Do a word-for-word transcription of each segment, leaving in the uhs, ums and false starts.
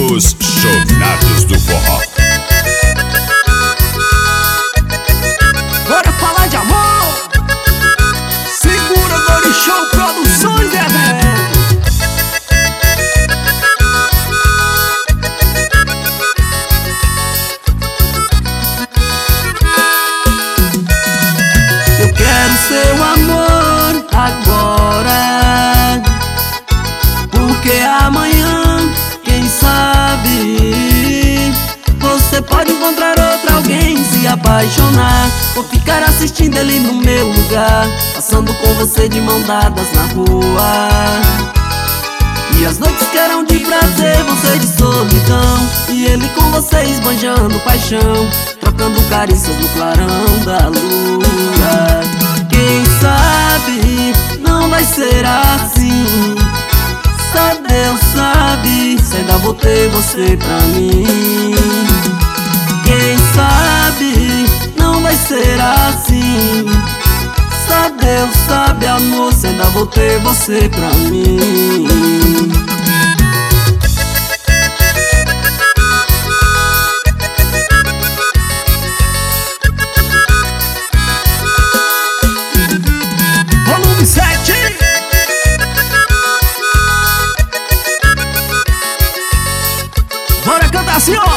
Os Chonados do Forró. Bora falar de amor. Segura Dori Show Produções, é velho. Eu quero seu amor agora, porque amanhã, quem sabe, você pode encontrar outra alguém, se apaixonar, ou ficar assistindo ele no meu lugar, passando com você de mão dadas na rua. E as noites que eram de prazer, você de solidão, e ele com você esbanjando paixão, trocando carícias no clarão da lua. Quem sabe não vai ser assim, só Deus sabe se ainda vou ter você pra mim. Quem sabe não vai ser assim, só Deus sabe, amor, se ainda vou ter você pra mim. Volume sete. Bora cantar assim, ó.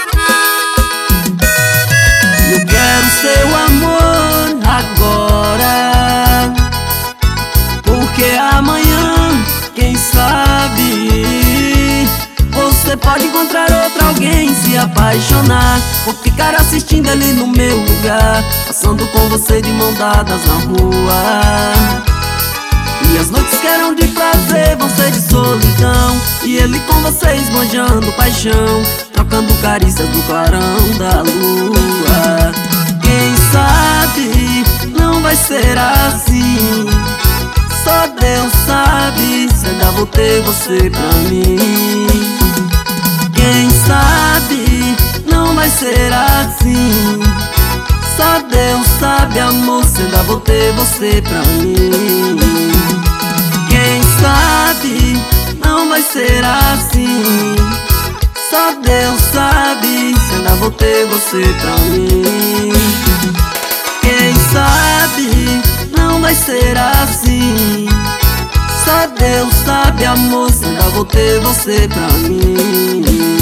Eu quero seu amor agora, porque amanhã, quem sabe, você pode encontrar outra alguém, se apaixonar, ou ficar assistindo ele no meu lugar, passando com você de mão dadas na rua. E as noites que eram de prazer, você de solidão, e ele com você esbanjando paixão, trocando carícias no clarão da lua. Quem sabe não vai ser assim, só Deus sabe se ainda vou ter você pra mim. Quem sabe não vai ser assim, só Deus sabe, amor, se ainda vou ter você pra mim. Quem sabe não vai ser assim, só Deus sabe se ainda vou ter você pra mim. Quem sabe não vai ser assim, só Deus sabe, amor, se ainda vou ter você pra mim.